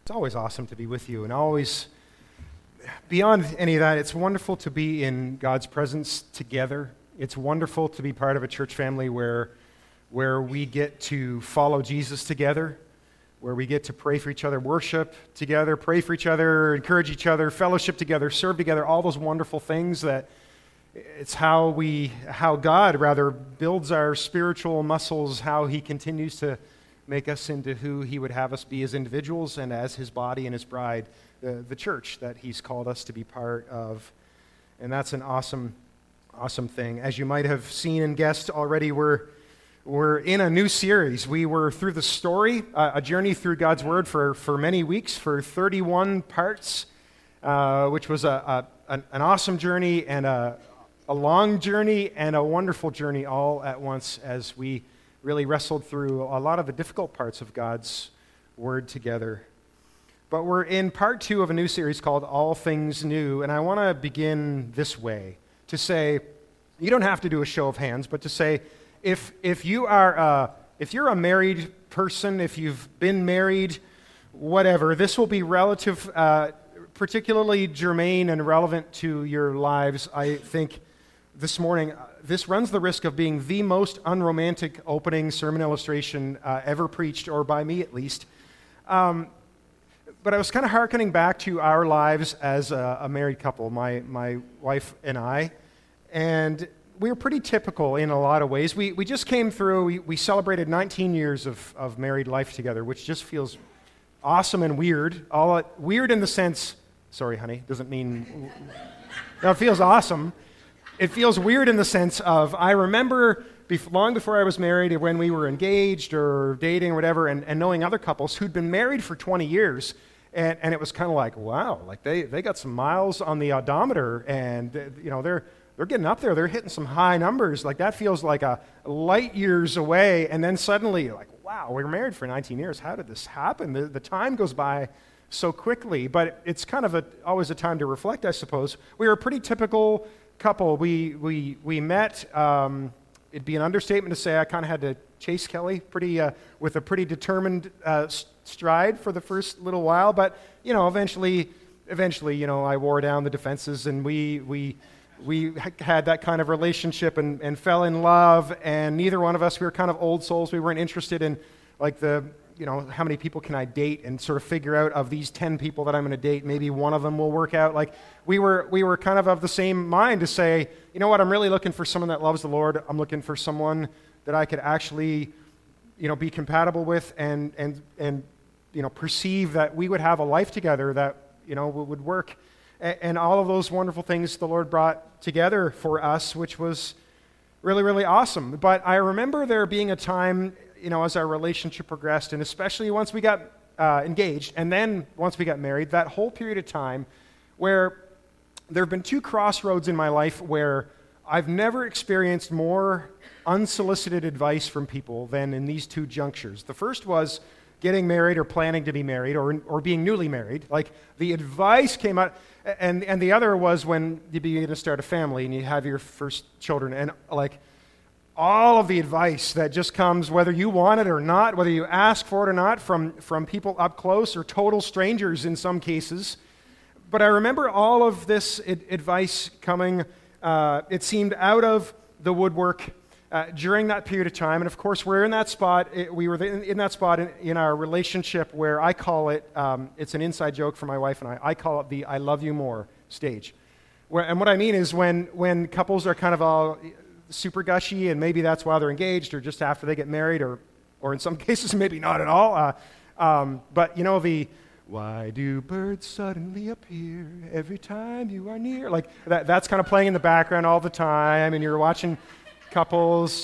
It's always awesome to be with you, and always, beyond any of that, it's wonderful to be in God's presence together. It's wonderful to be part of a church family where we get to follow Jesus together, where we get to pray for each other, worship together, pray for each other, encourage each other, fellowship together, serve together, all those wonderful things that it's how God builds our spiritual muscles, how He continues to make us into who He would have us be as individuals and as His body and His bride, the church that He's called us to be part of. And that's an awesome thing. As you might have seen and guessed already, we're in a new series. We were through the story, a journey through God's Word for many weeks, for 31 parts, which was an awesome journey and a long journey and a wonderful journey all at once as we really wrestled through a lot of the difficult parts of God's Word together. But we're in part 2 of a new series called All Things New, and I want to begin this way, to say, you don't have to do a show of hands, but to say, if you're a married person, if you've been married, whatever, this will be particularly germane and relevant to your lives, I think, this morning. This runs the risk of being the most unromantic opening sermon illustration ever preached, or by me at least. But I was kind of hearkening back to our lives as a married couple, my wife and I, and we were pretty typical in a lot of ways. We just came through, we celebrated 19 years of married life together, which just feels awesome and weird. Weird in the sense, sorry honey, doesn't mean, no, it feels awesome. It feels weird in the sense of, I remember long before I was married, when we were engaged or dating or whatever, and knowing other couples who'd been married for 20 years, and it was kind of like, wow, like they got some miles on the odometer, and they're getting up there, they're hitting some high numbers, like that feels like a light years away, and then suddenly you're like, wow, we were married for 19 years, how did this happen? The time goes by so quickly, but it's kind of always a time to reflect, I suppose. We were a pretty typical couple. We met. It'd be an understatement to say I kind of had to chase Kelly with a pretty determined stride for the first little while. But eventually, I wore down the defenses, and we had that kind of relationship and fell in love. And neither one of us, we were kind of old souls. We weren't interested in like how many people can I date and sort of figure out of these 10 people that I'm going to date, maybe one of them will work out. Like we were kind of the same mind to say, you know what, I'm really looking for someone that loves the Lord. I'm looking for someone that I could actually, be compatible with and perceive that we would have a life together that, would work. And all of those wonderful things the Lord brought together for us, which was really, really awesome. But I remember there being a time, as our relationship progressed, and especially once we got engaged, and then once we got married, that whole period of time where there have been 2 crossroads in my life where I've never experienced more unsolicited advice from people than in these 2 junctures. The first was getting married or planning to be married or being newly married. Like the advice came out, and the other was when you begin to start a family and you have your first children, and like all of the advice that just comes, whether you want it or not, whether you ask for it or not, from people up close or total strangers in some cases. But I remember all of this advice coming, it seemed, out of the woodwork during that period of time. And of course, we're in that spot, we were in that spot in our relationship where I call it, it's an inside joke for my wife and I call it the I love you more stage. And what I mean is when couples are kind of all super gushy, and maybe that's why they're engaged or just after they get married, or in some cases maybe not at all. But the why do birds suddenly appear every time you are near? Like that's kind of playing in the background all the time, and you're watching couples,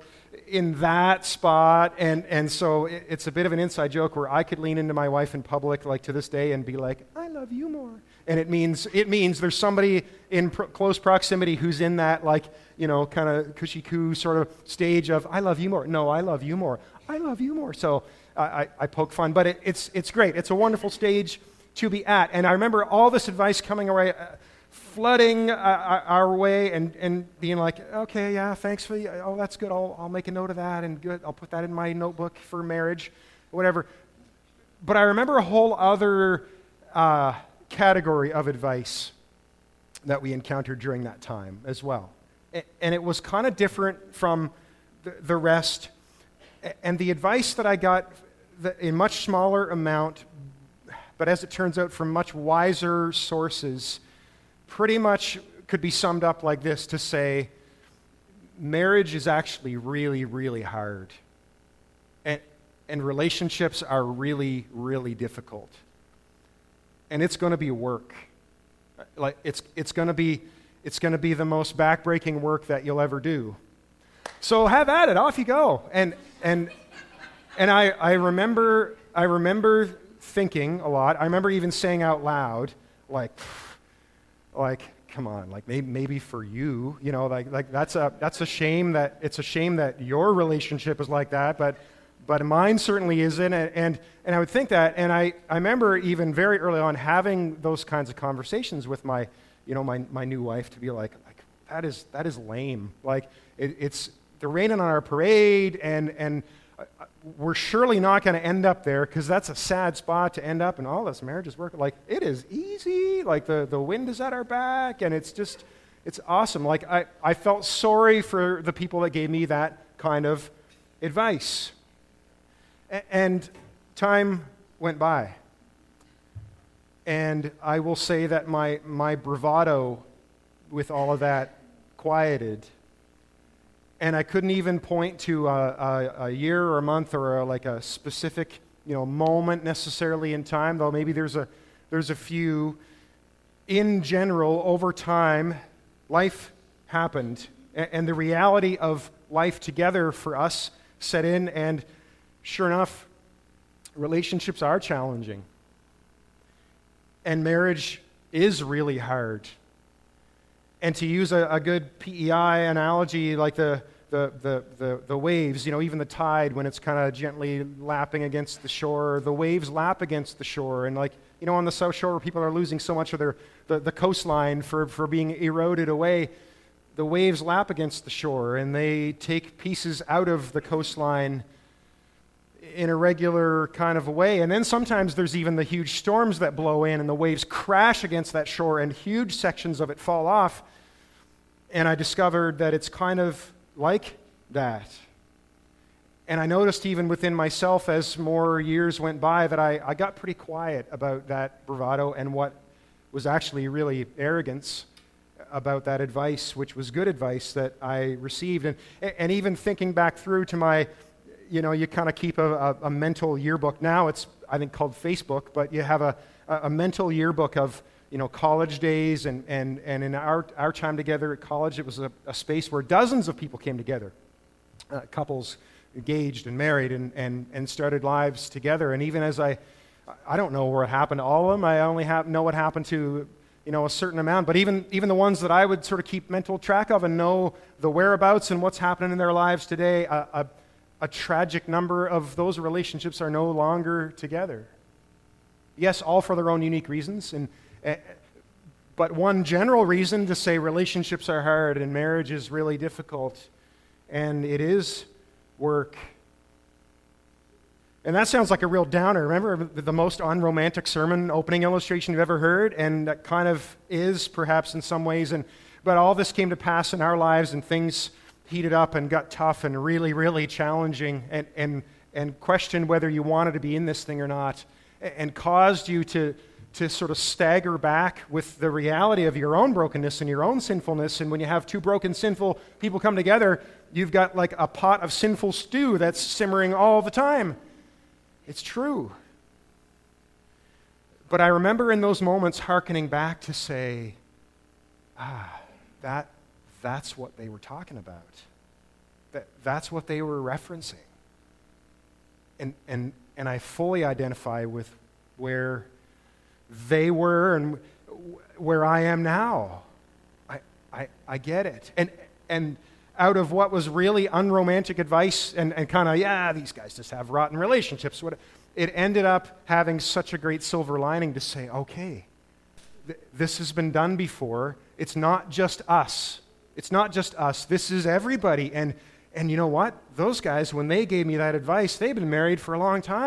in that spot, and so it's a bit of an inside joke where I could lean into my wife in public, like to this day, and be like, I love you more. And it means there's somebody in close proximity who's in that, like, kind of cushy-coo sort of stage of, I love you more. No, I love you more. I love you more. So I poke fun, but it's great. It's a wonderful stage to be at. And I remember all this advice coming away, flooding our way, and being like, okay, yeah, thanks for that's good. I'll make a note of that, and good. I'll put that in my notebook for marriage, whatever. But I remember a whole other category of advice that we encountered during that time as well. And it was kind of different from the rest. And the advice that I got in much smaller amount, but as it turns out from much wiser sources, pretty much could be summed up like this, to say, marriage is actually really, really hard. And relationships are really, really difficult. And it's going to be work. Like it's going to be the most backbreaking work that you'll ever do. So have at it. Off you go. And I remember thinking a lot. I remember even saying out loud, like come on, like maybe for you, like that's a shame that it's a shame that your relationship is like that, but mine certainly isn't. And I would think that, and I remember even very early on having those kinds of conversations with my new wife, to be like that is lame. Like it's they're raining on our parade, and we're surely not going to end up there, because that's a sad spot to end up, and all this marriage is working. Like, it is easy. Like, the wind is at our back, and it's awesome. Like, I felt sorry for the people that gave me that kind of advice. And time went by. And I will say that my bravado with all of that quieted. And I couldn't even point to a year or a month or a specific moment necessarily in time, though maybe there's a few. In general, over time, life happened, and the reality of life together for us set in, and sure enough, relationships are challenging. And marriage is really hard. And to use a good PEI analogy, like the waves, even the tide, when it's kind of gently lapping against the shore, the waves lap against the shore. And on the South Shore, where people are losing so much of the coastline for being eroded away, the waves lap against the shore, and they take pieces out of the coastline in a regular kind of a way. And then sometimes there's even the huge storms that blow in, and the waves crash against that shore, and huge sections of it fall off. And I discovered that it's kind of like that. And I noticed even within myself, as more years went by, that I got pretty quiet about that bravado and what was actually really arrogance about that advice, which was good advice that I received. And even thinking back through to my, you kind of keep a mental yearbook. Now it's, I think, called Facebook, but you have a mental yearbook of college days, and in our time together at college, it was a space where dozens of people came together, couples engaged and married and started lives together. And even as I don't know where it happened to all of them. I only know what happened to a certain amount. But even the ones that I would sort of keep mental track of and know the whereabouts and what's happening in their lives today, a tragic number of those relationships are no longer together. Yes, all for their own unique reasons, but one general reason to say relationships are hard and marriage is really difficult, and it is work. And that sounds like a real downer. Remember the most unromantic sermon opening illustration you've ever heard? And that kind of is, perhaps in some ways. But all this came to pass in our lives, and things heated up and got tough and really, really challenging, and questioned whether you wanted to be in this thing or not, and caused you to sort of stagger back with the reality of your own brokenness and your own sinfulness. And when you have two broken, sinful people come together, you've got like a pot of sinful stew that's simmering all the time. It's true. But I remember in those moments hearkening back to say, that's what they were talking about. That's what they were referencing. And I fully identify with where they were and where I am now. I get it. And out of what was really unromantic advice and kind of, these guys just have rotten relationships, it ended up having such a great silver lining to say, okay, this has been done before. It's not just us. It's not just us. This is everybody. And you know what? Those guys, when they gave me that advice, they've been married for a long time.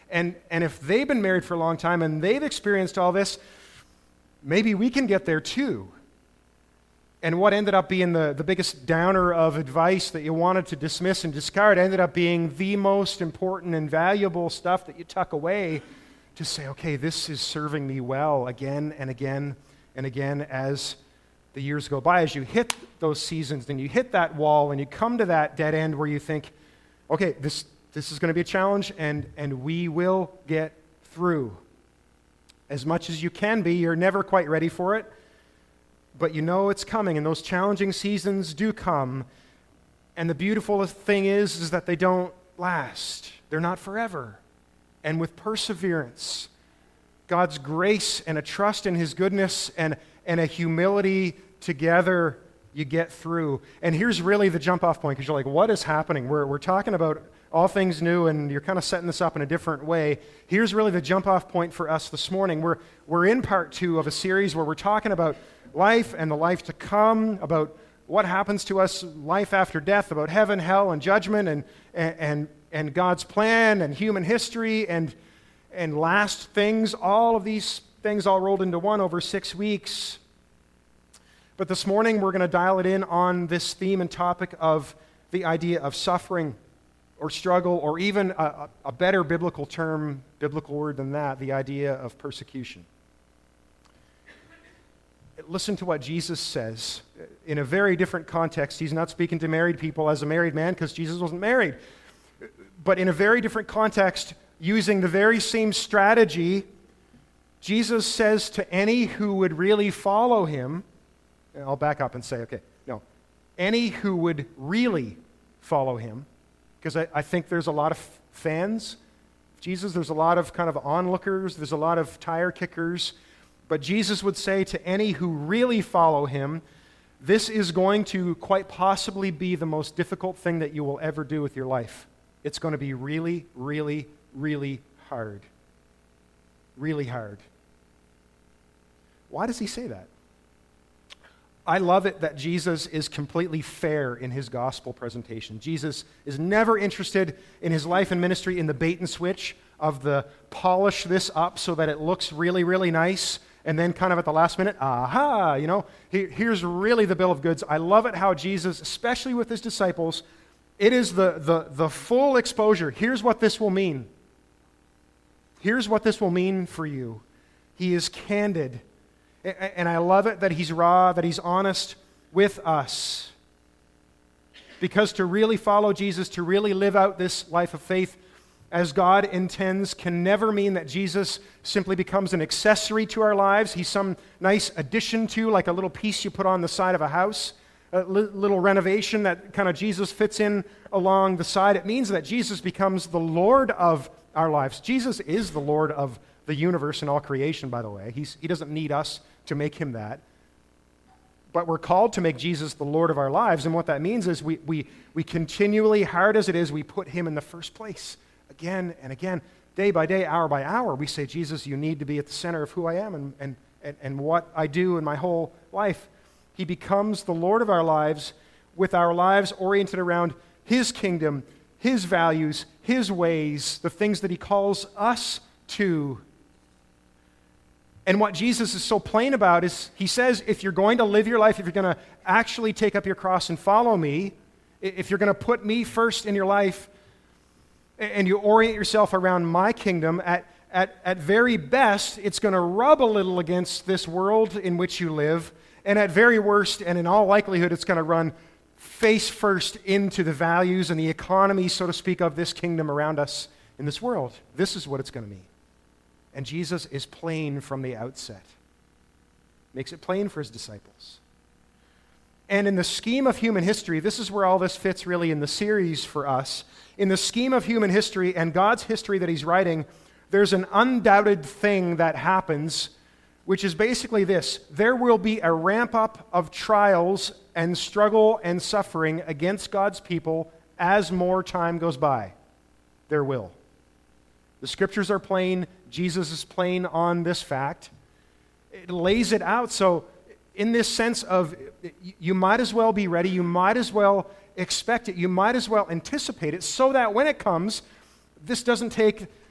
And if they've been married for a long time and they've experienced all this, maybe we can get there too. And what ended up being the biggest downer of advice that you wanted to dismiss and discard ended up being the most important and valuable stuff that you tuck away to say, okay, this is serving me well again and again and again as the years go by. As you hit those seasons and you hit that wall and you come to that dead end where you think, okay, this is going to be a challenge and we will get through. As much as you can be, you're never quite ready for it. But you know it's coming, and those challenging seasons do come. And the beautiful thing is that they don't last. They're not forever. And with perseverance, God's grace and a trust in His goodness and a humility together, you get through. And here's really the jump-off point, because you're like, what is happening? We're talking about all things new, and you're kind of setting this up in a different way. Here's really the jump-off point for us this morning. We're in part 2 of a series where we're talking about life and the life to come, about what happens to us, life after death, about heaven, hell, and judgment, and God's plan, and human history, and last things, all of these things all rolled into one over 6 weeks. But this morning we're going to dial it in on this theme and topic of the idea of suffering or struggle, or even a better biblical word than that, the idea of persecution. Listen to what Jesus says in a very different context. He's not speaking to married people as a married man because Jesus wasn't married. But in a very different context, using the very same strategy, Jesus says to any who would really follow him, I'll back up and say, any who would really follow him, because I think there's a lot of fans of Jesus, there's a lot of kind of onlookers, there's a lot of tire kickers. But Jesus would say to any who really follow him, this is going to quite possibly be the most difficult thing that you will ever do with your life. It's going to be really, really, really hard. Really hard. Why does he say that? I love it that Jesus is completely fair in his gospel presentation. Jesus is never interested in his life and ministry in the bait and switch of the polish this up so that it looks really, really nice. And then kind of at the last minute, here's really the bill of goods. I love it how Jesus, especially with his disciples, it is the full exposure. Here's what this will mean. Here's what this will mean for you. He is candid. And I love it that he's raw, that he's honest with us. Because to really follow Jesus, to really live out this life of faith as God intends, can never mean that Jesus simply becomes an accessory to our lives. He's some nice addition to, like a little piece you put on the side of a house, a little renovation that kind of Jesus fits in along the side. It means that Jesus becomes the Lord of our lives. Jesus is the Lord of the universe and all creation, by the way. He doesn't need us to make him that. But we're called to make Jesus the Lord of our lives, and what that means is we continually, hard as it is, we put him in the first place. Again and again, day by day, hour by hour, we say, Jesus, you need to be at the center of who I am and what I do in my whole life. He becomes the Lord of our lives, with our lives oriented around his kingdom, his values, his ways, the things that he calls us to. And what Jesus is so plain about is, he says, if you're going to live your life, if you're going to actually take up your cross and follow me, if you're going to put me first in your life, and you orient yourself around my kingdom, at very best, it's going to rub a little against this world in which you live, and at very worst, and in all likelihood, it's going to run face first into the values and the economy, so to speak, of this kingdom around us in this world. This is what it's going to mean. And Jesus is plain from the outset. Makes it plain for his disciples. And in the scheme of human history, this is where all this fits really in the series for us. In the scheme of human history and God's history that he's writing, there's an undoubted thing that happens, which is basically this. There will be a ramp-up of trials and struggle and suffering against God's people as more time goes by. There will. The scriptures are plain. Jesus is plain on this fact. It lays it out. So in this sense of, you might as well be ready, you might as well expect it, you might as well anticipate it, so that when it comes, this doesn't take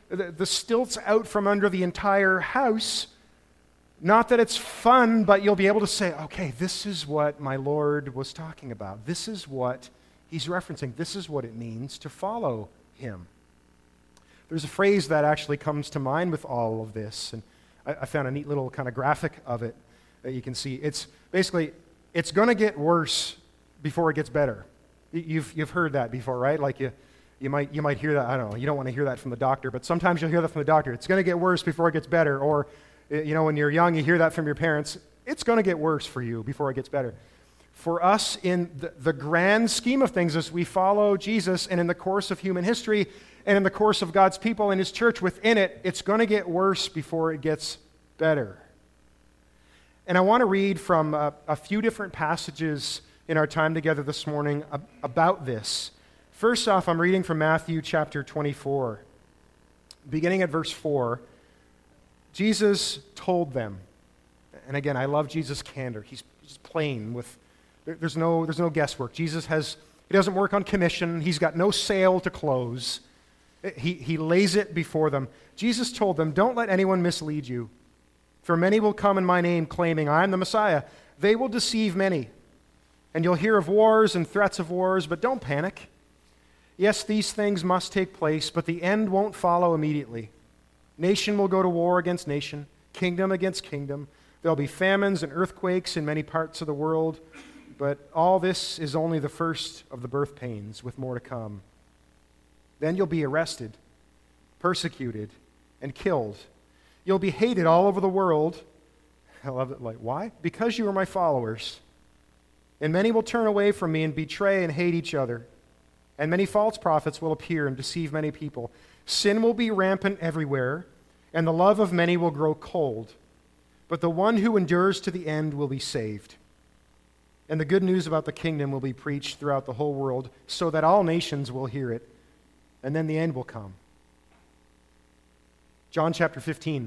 the stilts out from under the entire house. Not that it's fun, but you'll be able to say, okay, this is what my Lord was talking about. This is what he's referencing. This is what it means to follow him. There's a phrase that actually comes to mind with all of this, and I found a neat little kind of graphic of it that you can see. It's basically, it's going to get worse before it gets better. You've heard that before, right? Like you might hear that. I don't know. You don't want to hear that from the doctor, but sometimes you'll hear that from the doctor. It's going to get worse before it gets better. Or, when you're young, you hear that from your parents. It's going to get worse for you before it gets better. For us, in the grand scheme of things, as we follow Jesus and in the course of human history and in the course of God's people and his church within it, it's going to get worse before it gets better. And I want to read from a few different passages in our time together this morning about this. First off, I'm reading from Matthew chapter 24. Beginning at verse 4, Jesus told them, and again, I love Jesus' candor. He's plain with, there's no guesswork. He doesn't work on commission. He's got no sale to close. He lays it before them. Jesus told them, don't let anyone mislead you. For many will come in my name claiming, I am the Messiah. They will deceive many. And you'll hear of wars and threats of wars, but don't panic. Yes, these things must take place, but the end won't follow immediately. Nation will go to war against nation, kingdom against kingdom. There'll be famines and earthquakes in many parts of the world, but all this is only the first of the birth pains, with more to come. Then you'll be arrested, persecuted, and killed. You'll be hated all over the world. I love it. Like, why? Because you are my followers. And many will turn away from me and betray and hate each other. And many false prophets will appear and deceive many people. Sin will be rampant everywhere, and the love of many will grow cold. But the one who endures to the end will be saved. And the good news about the kingdom will be preached throughout the whole world, so that all nations will hear it. And then the end will come. John chapter 15,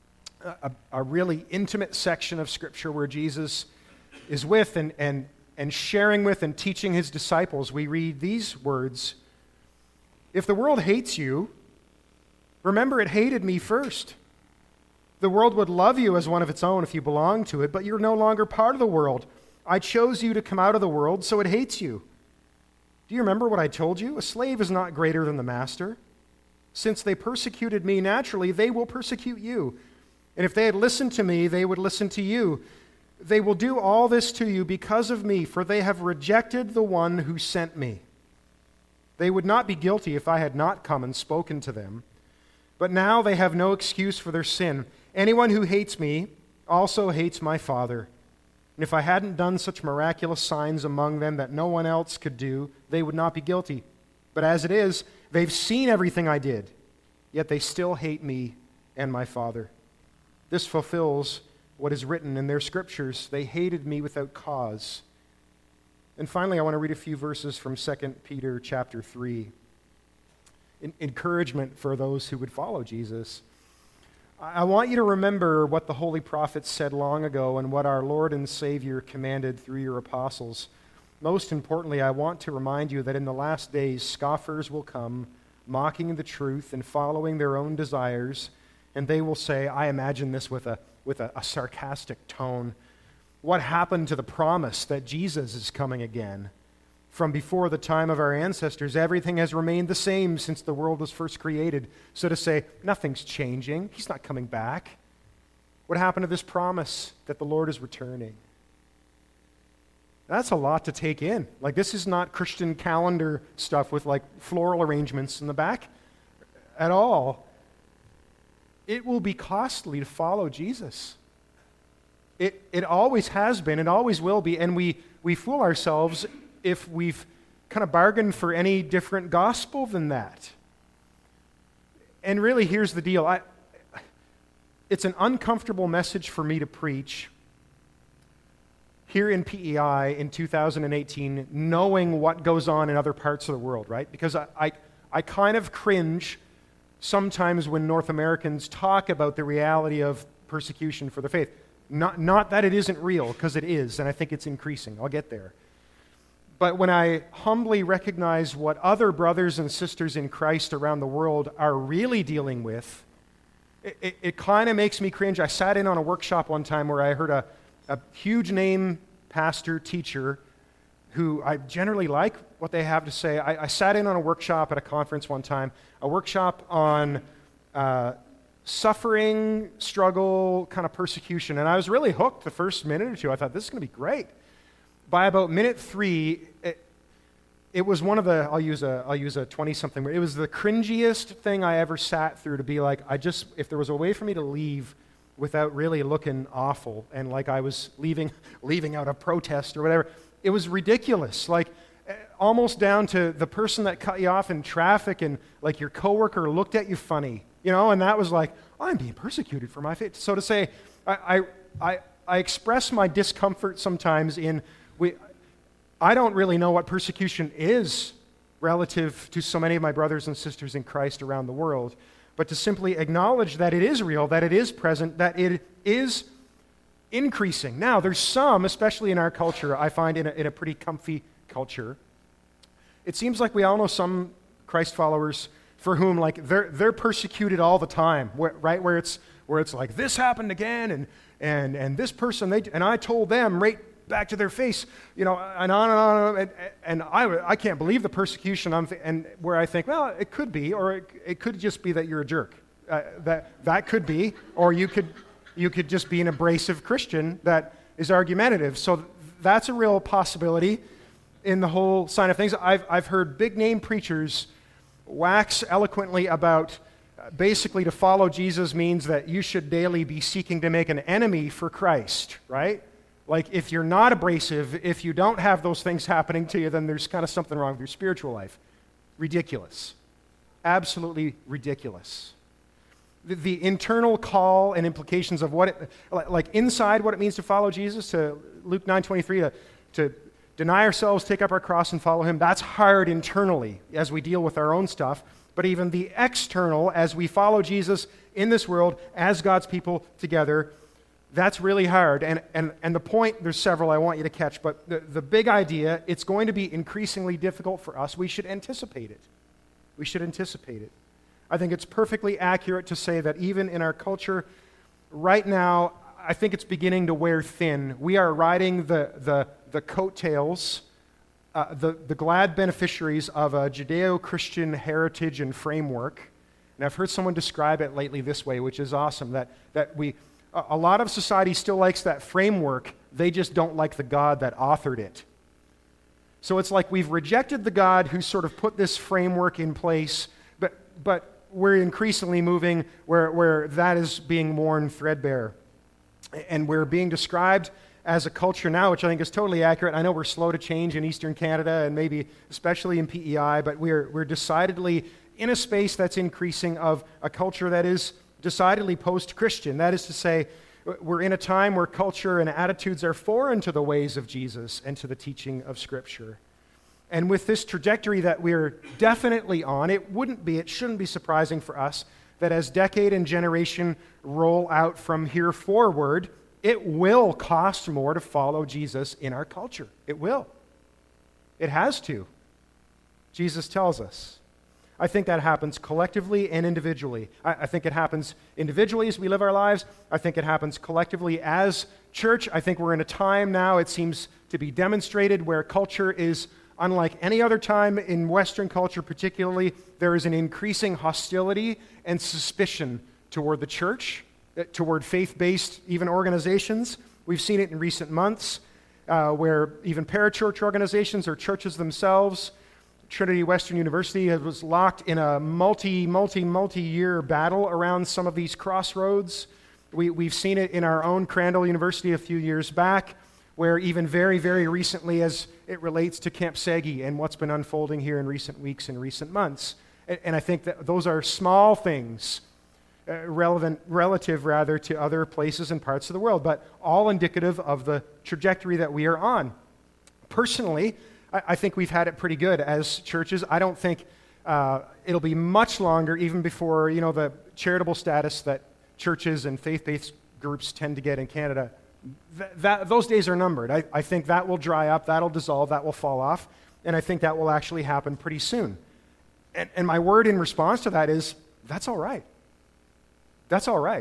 a really intimate section of Scripture where Jesus is with and sharing with and teaching his disciples. We read these words, if the world hates you, remember it hated me first. The world would love you as one of its own if you belong to it, but you're no longer part of the world. I chose you to come out of the world, so it hates you. Do you remember what I told you? A slave is not greater than the master. Since they persecuted me naturally, they will persecute you. And if they had listened to me, they would listen to you. They will do all this to you because of me, for they have rejected the one who sent me. They would not be guilty if I had not come and spoken to them. But now they have no excuse for their sin. Anyone who hates me also hates my Father. And if I hadn't done such miraculous signs among them that no one else could do, they would not be guilty. But as it is, they've seen everything I did, yet they still hate me and my Father. This fulfills what is written in their scriptures. They hated me without cause. And finally, I want to read a few verses from 2 Peter chapter 3. Encouragement for those who would follow Jesus. I want you to remember what the holy prophets said long ago and what our Lord and Savior commanded through your apostles. Most importantly, I want to remind you that in the last days, scoffers will come, mocking the truth and following their own desires, and they will say, I imagine this with a sarcastic tone, what happened to the promise that Jesus is coming again? From before the time of our ancestors, everything has remained the same since the world was first created. So to say, nothing's changing, he's not coming back. What happened to this promise that the Lord is returning? That's a lot to take in. Like, this is not Christian calendar stuff with like floral arrangements in the back at all. It will be costly to follow Jesus. It always has been, it always will be, and we fool ourselves if we've kind of bargained for any different gospel than that. And really, here's the deal. It's an uncomfortable message for me to preach here in PEI in 2018, knowing what goes on in other parts of the world, right? Because I kind of cringe sometimes when North Americans talk about the reality of persecution for the faith. Not that it isn't real, because it is, and I think it's increasing. I'll get there. But when I humbly recognize what other brothers and sisters in Christ around the world are really dealing with, it kind of makes me cringe. I sat in on a workshop one time where I heard a huge name pastor, teacher, who I generally like what they have to say. I sat in on a workshop at a conference one time, a workshop on suffering, struggle, kind of persecution. And I was really hooked the first minute or two. I thought, this is going to be great. By about minute 3, it was one of the, I'll use a 20-something word. It was the cringiest thing I ever sat through to be like, if there was a way for me to leave without really looking awful and like I was leaving out a protest or whatever, it was ridiculous. Like, almost down to the person that cut you off in traffic and like your coworker looked at you funny, and that was like, I'm being persecuted for my faith. So to say, I express my discomfort sometimes I don't really know what persecution is relative to so many of my brothers and sisters in Christ around the world, but to simply acknowledge that it is real, that it is present, that it is increasing. Now, there's some, especially in our culture, I find in a pretty comfy culture, it seems like we all know some Christ followers for whom like they're persecuted all the time, right? Where it's like, this happened again, and this person, and I told them right back to their face, and on and on, and I can't believe the persecution. And where I think, well, it could be, or it could just be that you're a jerk. That could be, or you could just be an abrasive Christian that is argumentative. So that's a real possibility in the whole sign of things. I've heard big name preachers wax eloquently about basically to follow Jesus means that you should daily be seeking to make an enemy for Christ, right? Like, if you're not abrasive, if you don't have those things happening to you, then there's kind of something wrong with your spiritual life. Ridiculous. Absolutely ridiculous. The internal call and implications of inside what it means to follow Jesus, to Luke 9:23, to deny ourselves, take up our cross, and follow him, that's hard internally as we deal with our own stuff. But even the external, as we follow Jesus in this world, as God's people together, that's really hard. And the point, there's several I want you to catch, but the big idea, it's going to be increasingly difficult for us. We should anticipate it. We should anticipate it. I think it's perfectly accurate to say that even in our culture right now, I think it's beginning to wear thin. We are riding the coattails, the glad beneficiaries of a Judeo-Christian heritage and framework. And I've heard someone describe it lately this way, which is awesome, that a lot of society still likes that framework, they just don't like the God that authored it. So it's like we've rejected the God who sort of put this framework in place, but we're increasingly moving where that is being worn threadbare. And we're being described as a culture now, which I think is totally accurate. I know we're slow to change in Eastern Canada and maybe especially in PEI, but we're decidedly in a space that's increasing of a culture that is decidedly post-Christian. That is to say, we're in a time where culture and attitudes are foreign to the ways of Jesus and to the teaching of Scripture. And with this trajectory that we're definitely on, it shouldn't be surprising for us that as decade and generation roll out from here forward, it will cost more to follow Jesus in our culture. It will. It has to. Jesus tells us. I think that happens collectively and individually. I think it happens individually as we live our lives. I think it happens collectively as church. I think we're in a time now, it seems to be demonstrated, where culture is unlike any other time in Western culture particularly. There is an increasing hostility and suspicion toward the church, toward faith-based even organizations. We've seen it in recent months where even parachurch organizations or churches themselves, Trinity Western University was locked in a multi-year battle around some of these crossroads. We've seen it in our own Crandall University a few years back, where even very, very recently as it relates to Camp Segi and what's been unfolding here in recent weeks and recent months. And I think that those are small things, relative to other places and parts of the world, but all indicative of the trajectory that we are on. Personally, I think we've had it pretty good as churches. I don't think it'll be much longer, even before the charitable status that churches and faith-based groups tend to get in Canada those days are numbered. I think that will dry up, that'll dissolve, that will fall off, and I think that will actually happen pretty soon. And my word in response to that is, that's all right. That's all right.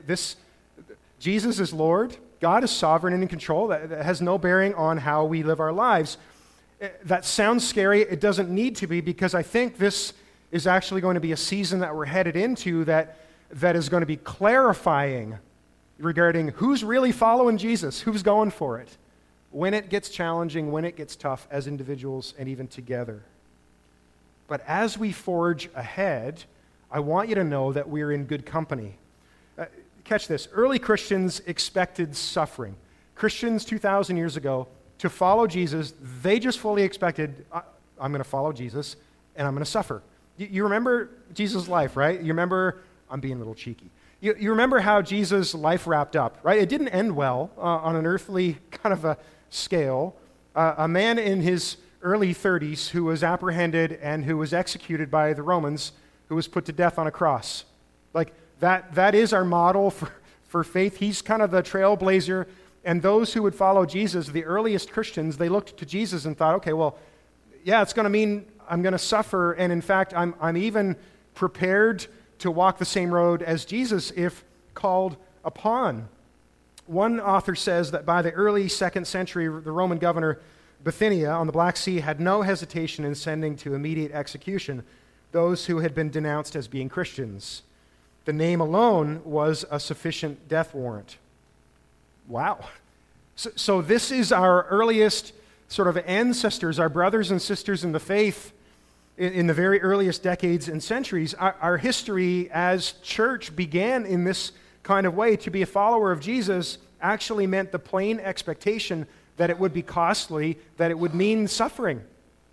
Jesus is Lord. God is sovereign and in control. That has no bearing on how we live our lives. That sounds scary. It doesn't need to be, because I think this is actually going to be a season that we're headed into that is going to be clarifying regarding who's really following Jesus, who's going for it, when it gets challenging, when it gets tough as individuals and even together. But as we forge ahead, I want you to know that we're in good company. Catch this. Early Christians expected suffering. Christians 2,000 years ago, to follow Jesus, they just fully expected, I'm going to follow Jesus and I'm going to suffer. You remember Jesus' life, right? You remember, I'm being a little cheeky. You remember how Jesus' life wrapped up, right? It didn't end well on an earthly kind of a scale. A man in his early 30s who was apprehended and who was executed by the Romans, who was put to death on a cross. Like, that is our model for faith. He's kind of the trailblazer. And those who would follow Jesus, the earliest Christians, they looked to Jesus and thought, okay, well, yeah, it's going to mean I'm going to suffer. And in fact, I'm even prepared to walk the same road as Jesus if called upon. One author says that by the early 2nd century, the Roman governor Bithynia on the Black Sea had no hesitation in sending to immediate execution those who had been denounced as being Christians. The name alone was a sufficient death warrant. Wow. So this is our earliest sort of ancestors, our brothers and sisters in the faith in the very earliest decades and centuries. Our history as church began in this kind of way. To be a follower of Jesus actually meant the plain expectation that it would be costly, that it would mean suffering.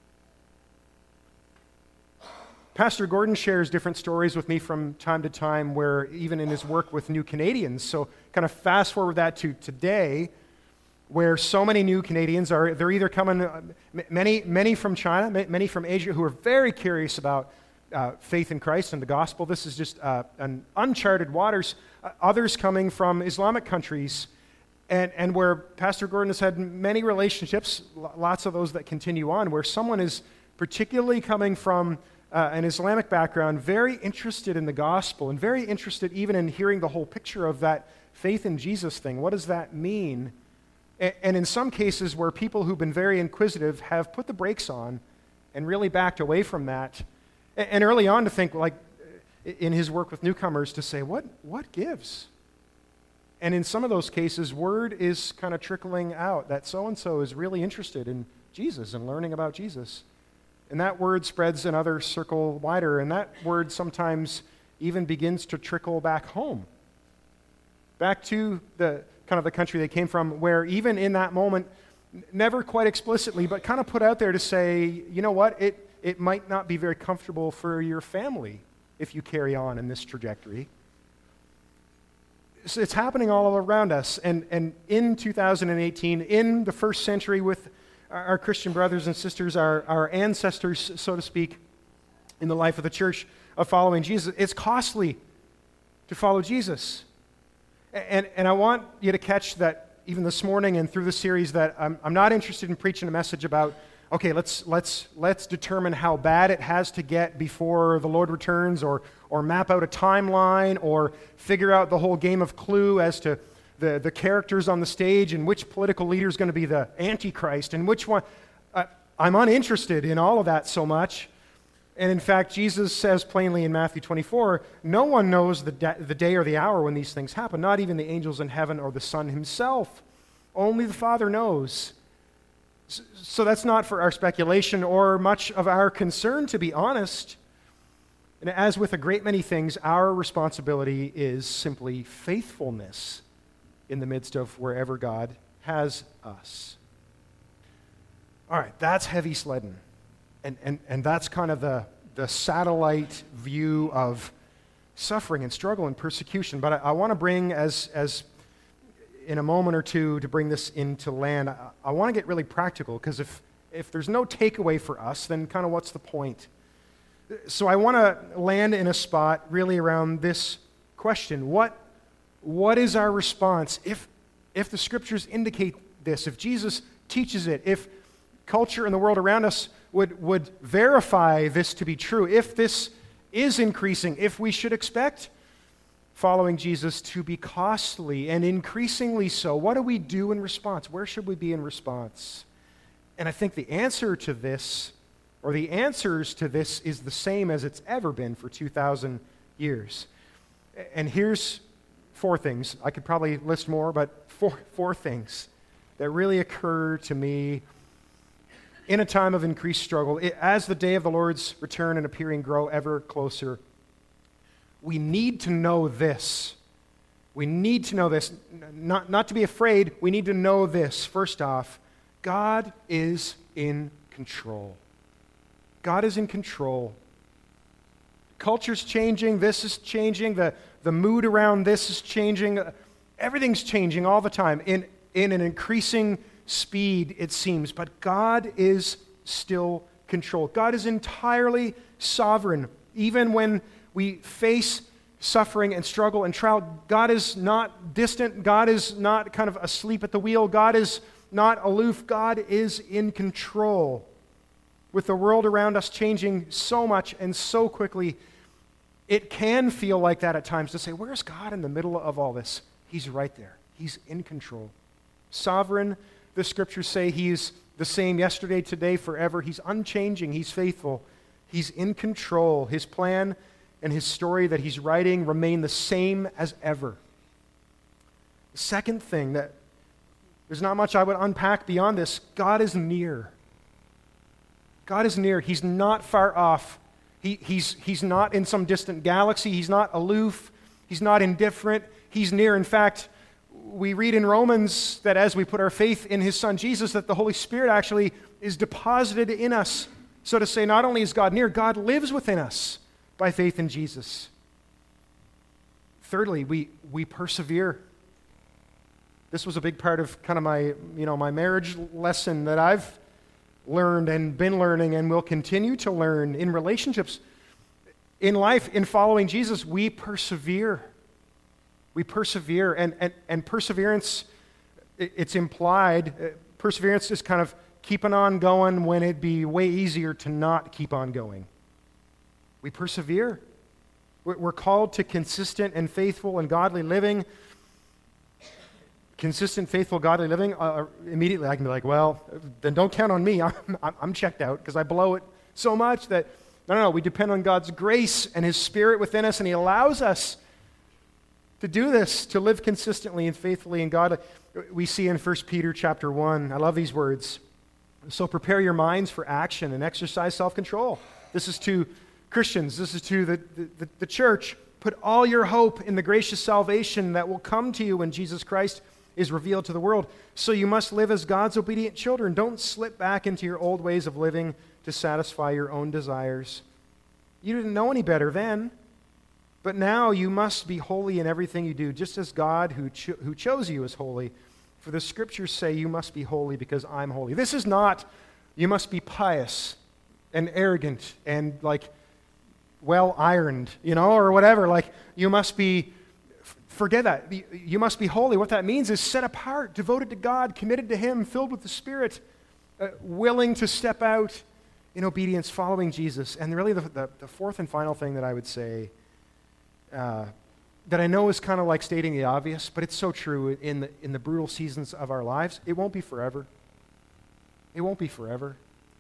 Pastor Gordon shares different stories with me from time to time, where even in his work with New Canadians, so kind of fast forward that to today, where so many new Canadians they're either coming, many from China, many from Asia, who are very curious about faith in Christ and the gospel. This is just an uncharted waters. Others coming from Islamic countries, and where Pastor Gordon has had many relationships, lots of those that continue on, where someone is particularly coming from an Islamic background, very interested in the gospel and very interested even in hearing the whole picture of that faith in Jesus thing. What does that mean? And in some cases where people who've been very inquisitive have put the brakes on and really backed away from that. And early on to think, like in his work with newcomers, to say, what gives? And in some of those cases, word is kind of trickling out that so-and-so is really interested in Jesus and learning about Jesus. And that word spreads another circle wider, and that word sometimes even begins to trickle back home, back to the kind of the country they came from, where even in that moment, never quite explicitly, but kind of put out there to say, you know what, it might not be very comfortable for your family if you carry on in this trajectory. So it's happening all around us, and in 2018, in the first century, with our Christian brothers and sisters, our ancestors, so to speak, in the life of the church of following Jesus, it's costly to follow Jesus. And I want you to catch that even this morning and through the series, that I'm not interested in preaching a message about, okay, let's determine how bad it has to get before the Lord returns, or map out a timeline, or figure out the whole game of Clue as to the characters on the stage and which political leader is going to be the Antichrist and which one. I'm uninterested in all of that so much. And in fact, Jesus says plainly in Matthew 24, no one knows the day or the hour when these things happen, not even the angels in heaven or the Son himself. Only the Father knows. So that's not for our speculation or much of our concern, to be honest. And as with a great many things, our responsibility is simply faithfulness in the midst of wherever God has us. All right, that's heavy sledding. And that's kind of the satellite view of suffering and struggle and persecution. But I want to bring, as in a moment or two, to bring this into land, I want to get really practical, because if there's no takeaway for us, then kind of what's the point? So I want to land in a spot really around this question. What is our response if if the Scriptures indicate this, if Jesus teaches it, if culture and the world around us would verify this to be true, if this is increasing, if we should expect following Jesus to be costly and increasingly so, what do we do in response? Where should we be in response? And I think the answer to this, or the answers to this, is the same as it's ever been for 2,000 years. And here's four things. I could probably list more, but four things that really occur to me in a time of increased struggle. As the day of the Lord's return and appearing grow ever closer, we need to know this. We need to know this. Not to be afraid, we need to know this. First off, God is in control. God is in control. Culture's changing, this is changing, the mood around this is changing. Everything's changing all the time in an increasing speed, it seems. But God is still controlled. God is entirely sovereign. Even when we face suffering and struggle and trial, God is not distant. God is not kind of asleep at the wheel. God is not aloof. God is in control. With the world around us changing so much and so quickly, it can feel like that at times to say, where's God in the middle of all this? He's right there. He's in control. Sovereign, the Scriptures say He's the same yesterday, today, forever. He's unchanging. He's faithful. He's in control. His plan and His story that He's writing remain the same as ever. The second thing, that there's not much I would unpack beyond this, God is near. God is near. He's not far off. He's not in some distant galaxy. He's not aloof. He's not indifferent. He's near. In fact, we read in Romans that as we put our faith in His Son Jesus, that the Holy Spirit actually is deposited in us. So to say, not only is God near, God lives within us by faith in Jesus. Thirdly, we persevere. This was a big part of kind of my marriage lesson that I've learned and been learning and will continue to learn in relationships. In life, in following Jesus, we persevere. We persevere. And perseverance, it's implied. Perseverance is kind of keeping on going when it'd be way easier to not keep on going. We persevere. We're called to consistent and faithful and godly living. Consistent, faithful, godly living, immediately I can be like, well, then don't count on me. I'm checked out because I blow it so much that, no, we depend on God's grace and His Spirit within us, and He allows us to do this, to live consistently and faithfully in God. We see in 1 Peter chapter 1, I love these words. So prepare your minds for action and exercise self-control. This is to Christians. This is to the church. Put all your hope in the gracious salvation that will come to you when Jesus Christ is revealed to the world. So you must live as God's obedient children. Don't slip back into your old ways of living to satisfy your own desires. You didn't know any better then, but now you must be holy in everything you do, just as God who chose you is holy. For the Scriptures say you must be holy because I'm holy. This is not you must be pious and arrogant and like well ironed, or whatever. Like you must be. Forget that. You must be holy. What that means is set apart, devoted to God, committed to Him, filled with the Spirit, willing to step out in obedience, following Jesus. And really the fourth and final thing that I would say, that I know is kind of like stating the obvious, but it's so true in the brutal seasons of our lives, it won't be forever. It won't be forever.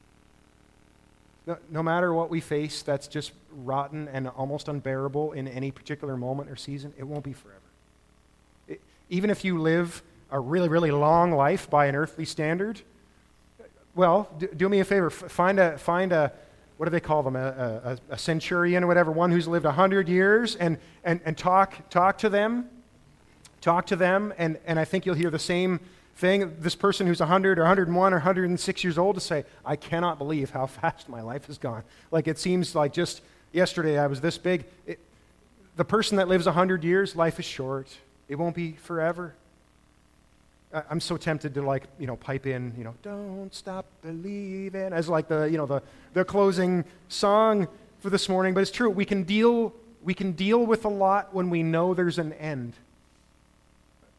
No matter what we face that's just rotten and almost unbearable in any particular moment or season, it won't be forever. Even if you live a really, really long life by an earthly standard, well, do me a favor. Find a what do they call them? A centurion or whatever, one who's lived 100 years, and talk to them. Talk to them, and I think you'll hear the same thing. This person who's 100 or 101 or 106 years old to say, I cannot believe how fast my life has gone. Like it seems like just yesterday I was this big. The person that lives 100 years, life is short. It won't be forever. I'm so tempted to pipe in, don't stop believing as like the closing song for this morning. But it's true. We can deal with a lot when we know there's an end.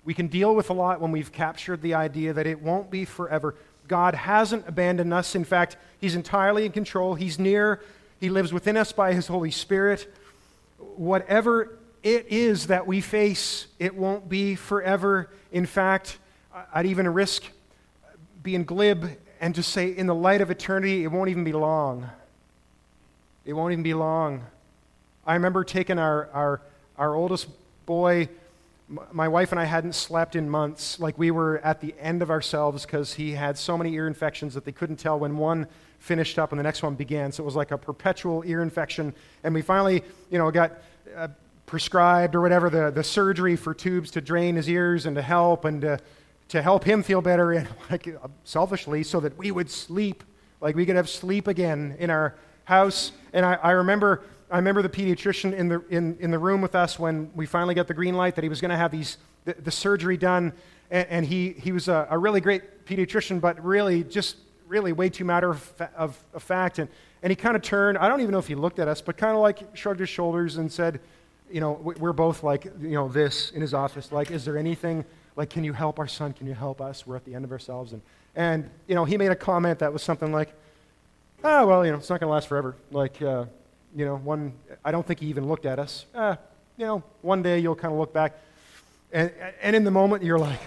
We can deal with a lot when we've captured the idea that it won't be forever. God hasn't abandoned us. In fact, He's entirely in control. He's near. He lives within us by His Holy Spirit. Whatever it is that we face, it won't be forever. In fact, I'd even risk being glib and just say, in the light of eternity, it won't even be long. It won't even be long. I remember taking our oldest boy. My wife and I hadn't slept in months. Like, we were at the end of ourselves because he had so many ear infections that they couldn't tell when one finished up and the next one began. So it was like a perpetual ear infection. And we finally, got prescribed or whatever the surgery for tubes to drain his ears and to help him feel better, and selfishly, so that we would sleep, like we could have sleep again in our house. And I remember the pediatrician in the room with us when we finally got the green light that he was going to have the surgery done. And he was a really great pediatrician, but really way too matter of fact. And he kind of turned. I don't even know if he looked at us, but kind of like shrugged his shoulders and said, we're both like, this in his office. Like, is there anything? Like, can you help our son? Can you help us? We're at the end of ourselves. And he made a comment that was something like, oh, well, it's not going to last forever. Like, I don't think he even looked at us. One day you'll kind of look back. And in the moment, you're like,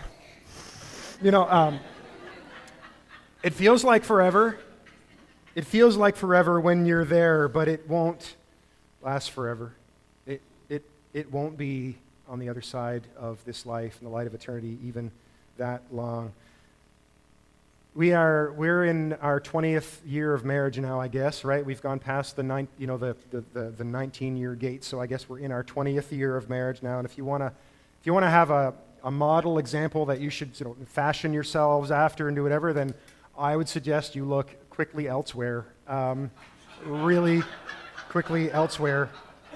it feels like forever. It feels like forever when you're there, but it won't last forever. It won't be on the other side of this life, in the light of eternity, even that long. We're in our 20th year of marriage now, I guess, right? We've gone past the 19-year gate, so I guess we're in our 20th year of marriage now. And if you want to have a model example that you should fashion yourselves after and do whatever, then I would suggest you look quickly elsewhere, really quickly elsewhere.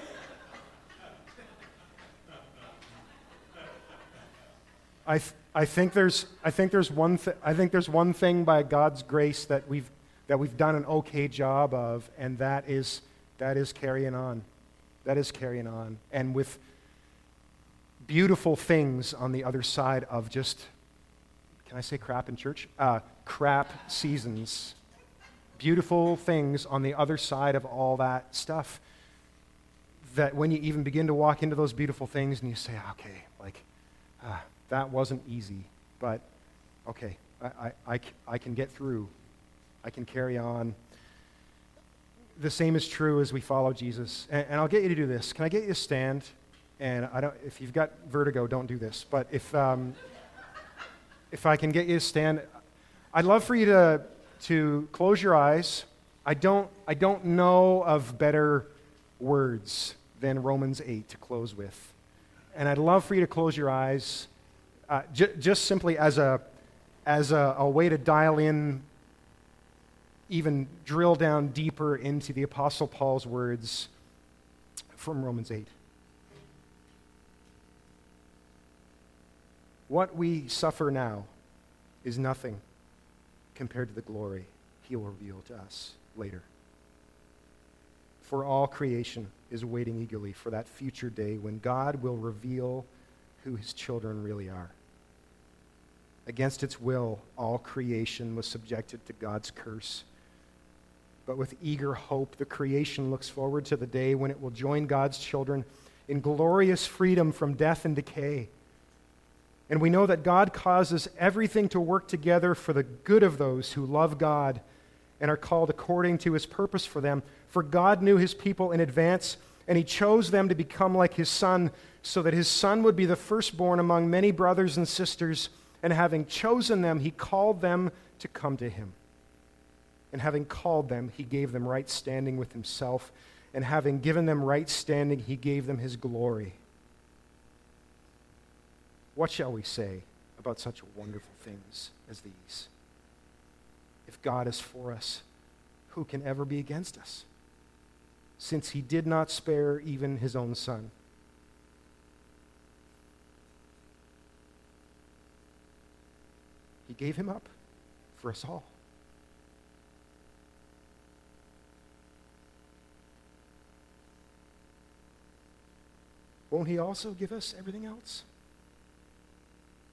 I think there's one thing by God's grace that we've done an okay job of, and that is carrying on. That is carrying on, and with beautiful things on the other side of just, can I say crap in church? Crap seasons. Beautiful things on the other side of all that stuff. That when you even begin to walk into those beautiful things, and you say, okay, that wasn't easy, but okay, I can get through. I can carry on. The same is true as we follow Jesus. And I'll get you to do this. Can I get you to stand? And if you've got vertigo, don't do this. But if I can get you to stand, I'd love for you to close your eyes. I don't know of better words than Romans 8 to close with. And I'd love for you to close your eyes. Just simply as a way to dial in, even drill down deeper into the Apostle Paul's words from Romans 8. What we suffer now is nothing compared to the glory He will reveal to us later. For all creation is waiting eagerly for that future day when God will reveal who His children really are. Against its will, all creation was subjected to God's curse. But with eager hope, the creation looks forward to the day when it will join God's children in glorious freedom from death and decay. And we know that God causes everything to work together for the good of those who love God and are called according to His purpose for them. For God knew His people in advance, and He chose them to become like His Son, so that His Son would be the firstborn among many brothers and sisters. And having chosen them, He called them to come to Him. And having called them, He gave them right standing with Himself. And having given them right standing, He gave them His glory. What shall we say about such wonderful things as these? If God is for us, who can ever be against us? Since He did not spare even His own Son. He gave Him up for us all. Won't He also give us everything else?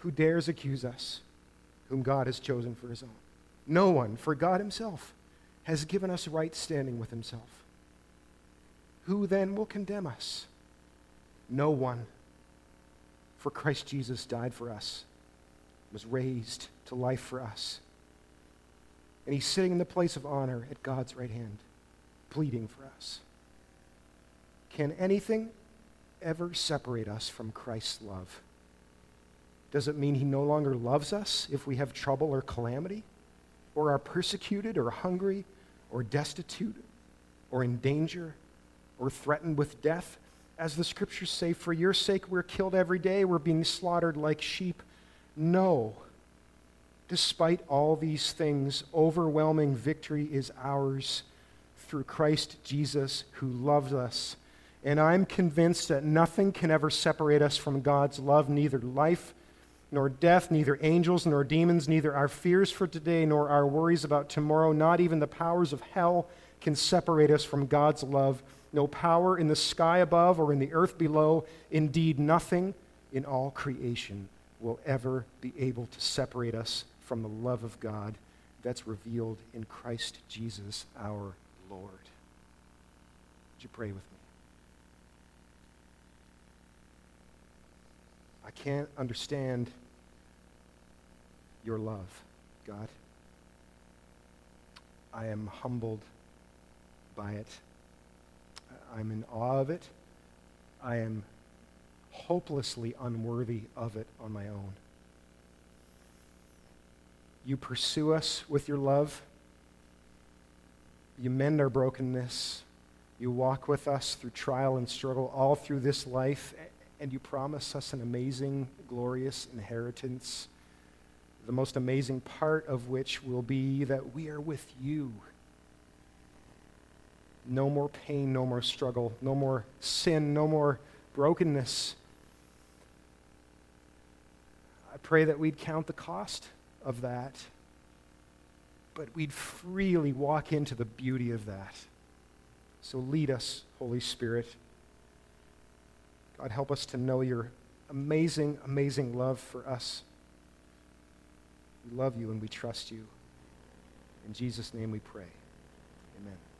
Who dares accuse us, whom God has chosen for his own? No one, for God himself has given us right standing with himself. Who then will condemn us? No one, for Christ Jesus died for us, was raised to life for us. And he's sitting in the place of honor at God's right hand, pleading for us. Can anything ever separate us from Christ's love? Does it mean he no longer loves us if we have trouble or calamity, or are persecuted or hungry or destitute or in danger or threatened with death? As the scriptures say, for your sake we're killed every day, we're being slaughtered like sheep. No. Despite all these things, overwhelming victory is ours through Christ Jesus, who loved us. And I'm convinced that nothing can ever separate us from God's love, neither life nor death, neither angels nor demons, neither our fears for today nor our worries about tomorrow, not even the powers of hell can separate us from God's love. No power in the sky above or in the earth below, indeed nothing in all creation will ever be able to separate us from the love of God that's revealed in Christ Jesus our Lord. Would you pray with me? I can't understand your love, God. I am humbled by it. I'm in awe of it. I am hopelessly unworthy of it on my own. You pursue us with your love. You mend our brokenness. You walk with us through trial and struggle all through this life, and you promise us an amazing, glorious inheritance, the most amazing part of which will be that we are with you. No more pain, no more struggle, no more sin, no more brokenness. I pray that we'd count the cost of that, but we'd freely walk into the beauty of that. So lead us, Holy Spirit. God, help us to know your amazing, amazing love for us. We love you and we trust you. In Jesus' name we pray. Amen.